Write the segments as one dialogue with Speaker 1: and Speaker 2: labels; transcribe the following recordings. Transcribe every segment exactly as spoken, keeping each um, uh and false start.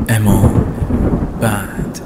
Speaker 1: امام بعد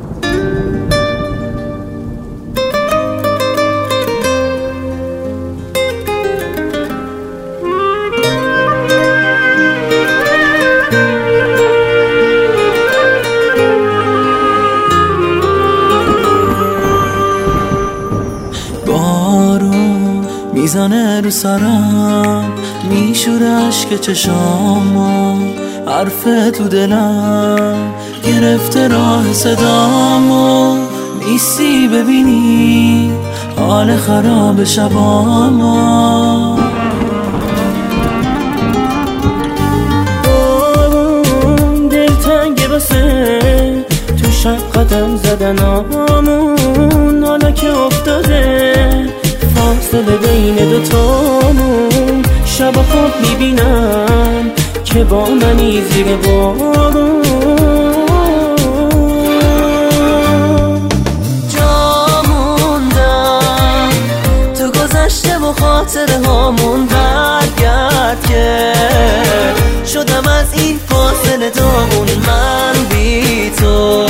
Speaker 1: بارون میزنه رو سرم، میشوره عشق چشامو، حرف تو دلم گرفته راه صدامو. نیستی ببینی حال خراب شبامو. بارون دلتنگه واسه تو شب قدم زدنامون، حالا که افتاده فاصله بین دوتامون. شب خواب میبینم که با منی زیر بارون. جا موندم تو گذشته و خاطره هامون، برگرد که شدم از این فاصله دامون. من بی تو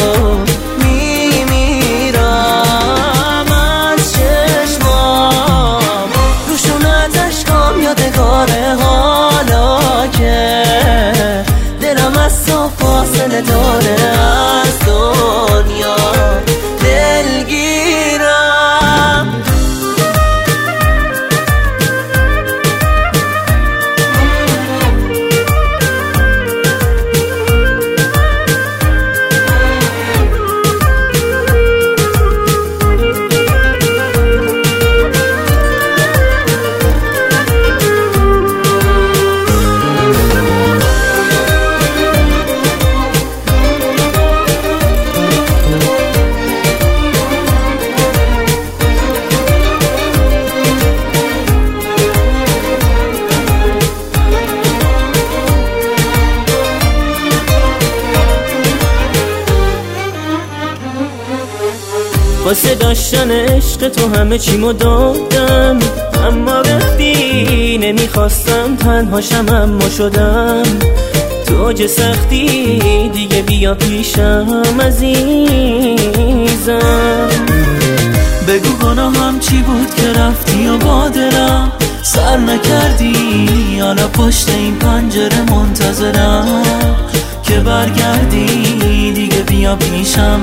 Speaker 1: میمیرم از چشمام، روشونت اشکام یادگاره، حالا که دلم از تو فاصله داره، از دنیا دلگیرم. واسه داشتن عشق تو همه چیمو دادم، اما وقتی نمیخواستم تنهاشم اما شدم. تو اوج سختی دیگه بیا پیشم عزیزم. بگو گناهم چی بود که رفتی و با دلم سر نکردی، حالا پشت این پنجره منتظرم که برگردی دیگه بیا پیشم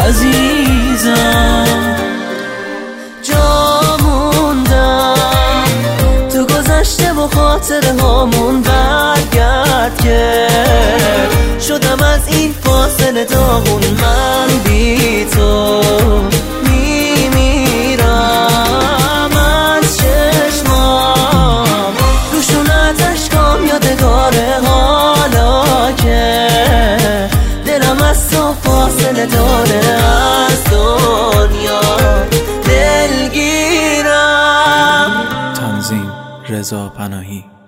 Speaker 1: عزیزم. جا موندم تو گذشته و خاطره هامون، برگرد که شدم از این فاصله داغون. من بی تو میمیرم از چشمام، روشونت اشکام یادگاره، حالا که دلم از تو فاصله داره، از دنیا دلگیرم. تنظیم رضا پناهی.